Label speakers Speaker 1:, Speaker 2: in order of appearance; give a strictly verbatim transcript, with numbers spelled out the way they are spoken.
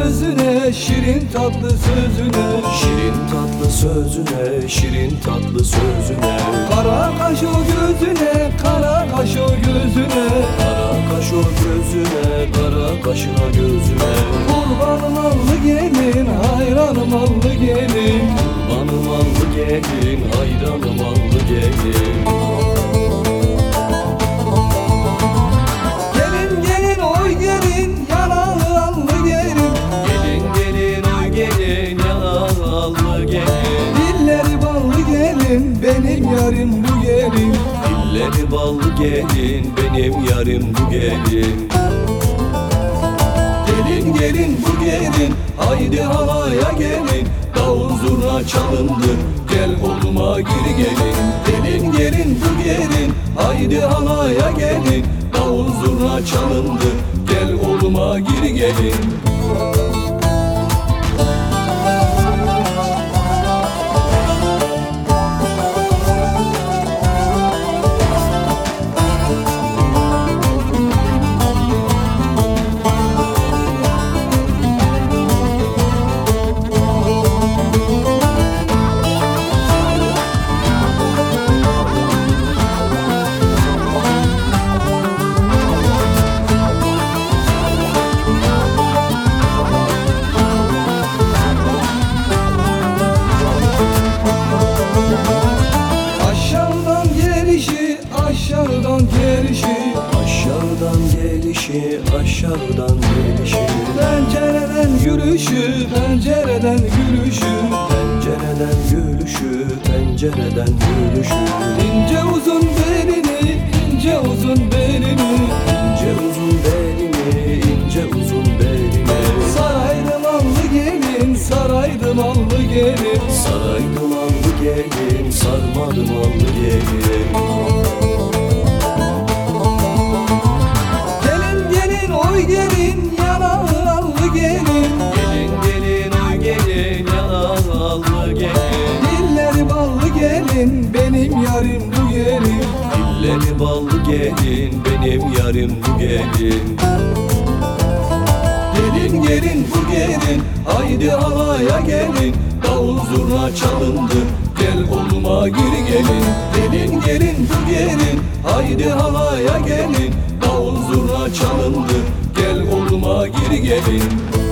Speaker 1: sözüne, şirin tatlı sözüne,
Speaker 2: şirin tatlı sözüne, şirin tatlı sözüne.
Speaker 1: kara kaş o gözüne, kara kaş o gözüne,
Speaker 2: Kara kaş o gözüne, kara kaşına gözüne.
Speaker 1: kurbanım allı gelin, hayranım allı gelin,
Speaker 2: Kurbanım allı gelin, hayranım allı gelin.
Speaker 1: gelin gelin oy gelin, yanağı allı gelin,
Speaker 2: Gelin gelin oy gelin, yanağı allı gelin.
Speaker 1: dilleri ballı gelin, benim yarim bu gelin.
Speaker 2: Dilleri ballı gelin, benim yarim bu gelin.
Speaker 1: Gelin gelin bu gelin, haydi halaya gelin, davul zurna çalındı, gel oğluma geri gelin. Gelin gelin bu gelin, haydi halaya gelin, davul zurna çalındı, gel oğluma geri gelin. Aşağıdan gelişi, aşağıdan gelişi,
Speaker 2: Aşağıdan gelişi, aşağıdan gelişi.
Speaker 1: pencereden gülüşü, pencereden gülüşü,
Speaker 2: Pencereden gülüşü, pencereden gülüşü.
Speaker 1: ince uzun belini, ince uzun belini,
Speaker 2: İnce uzun belini, ince uzun belini.
Speaker 1: saraydım allı gelin, saraydım allı gelin.
Speaker 2: Saraydım allı gelin, sarmadım allı gelin.
Speaker 1: Gelin gelin oy gelin, yanağı allı gelin,
Speaker 2: Gelin gelin oy gelin, yanağı allı gelin.
Speaker 1: dilleri ballı gelin, benim yarim bu gelin.
Speaker 2: Dilleri ballı gelin, benim yarim bu gelin.
Speaker 1: Gelin gelin bu gelin, haydi halaya gelin, davul zurna çalındı, gel oğluma geri gelin. Gelin gelin bu gelin, haydi halaya gelin, davul zurna çalındı, gel oğluma geri gelin.